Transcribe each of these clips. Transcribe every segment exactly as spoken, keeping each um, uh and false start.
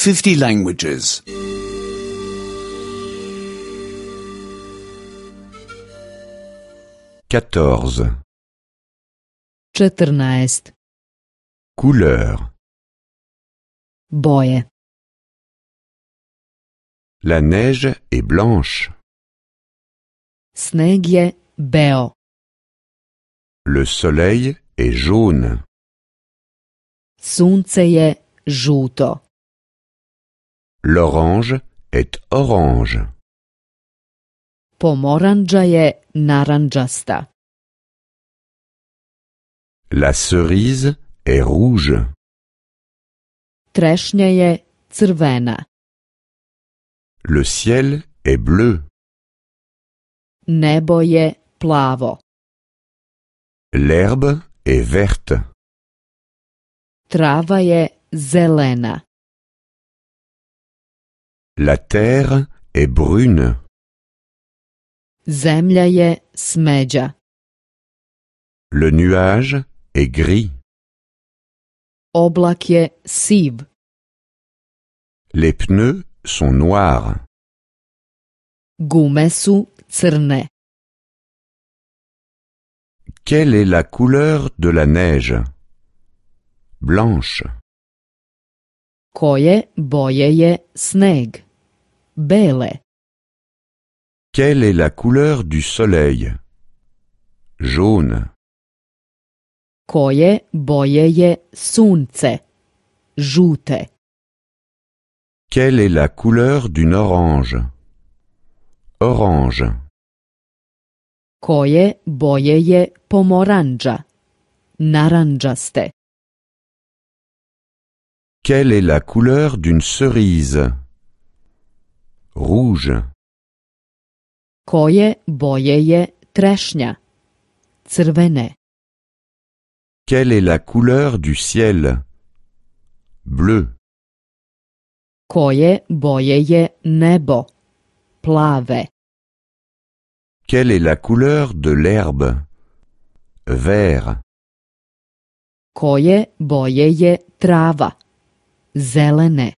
fifty languages. quatorze. četrnaest. Couleur. Boje. La neige est blanche. Sneg je beo. Le soleil est jaune. Sunce je žuto. L'orange est orange. Pomorandža je narandžasta. La cerise est rouge. Trešnja je crvena. Le ciel est bleu. Nebo je plavo. L'herbe est verte. Trava je zelena. La terre est brune. Zemlja je smeđa. Le nuage est gris. Oblak je siv. Les pneus sont noirs. Gume su crne. Quelle est la couleur de la neige? Blanche. Koje boje je sneg? Bele. Quelle est la couleur du soleil? Jaune. Koje boje je sunce? Žute. Quelle est la couleur d'une orange? Orange. Koje boje je pomorandža? Narandžaste. Quelle est la couleur d'une cerise? Rouge. Koje boje je trešnja? Crvene. Quelle est la couleur du ciel? Bleu. Koje boje je nebo? Plave. Quelle est la couleur de l'herbe? Vert. Koje boje je trava? Zelene.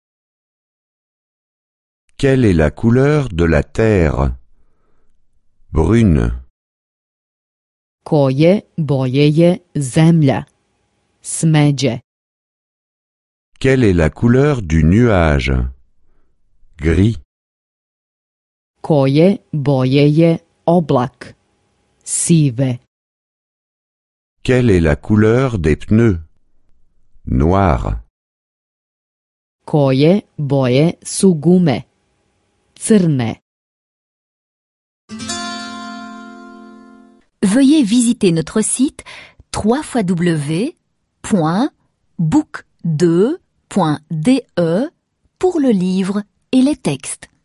Quelle est la couleur de la terre? Brune. Koje boje je zemlja? Smeđe. Quelle est la couleur du nuage? Gris. Koje boje je oblak? Sive. Quelle est la couleur des pneus? Noir. Koje boje su gume? Crne. Veuillez visiter notre site w w w point book deux point d e pour le livre et les textes.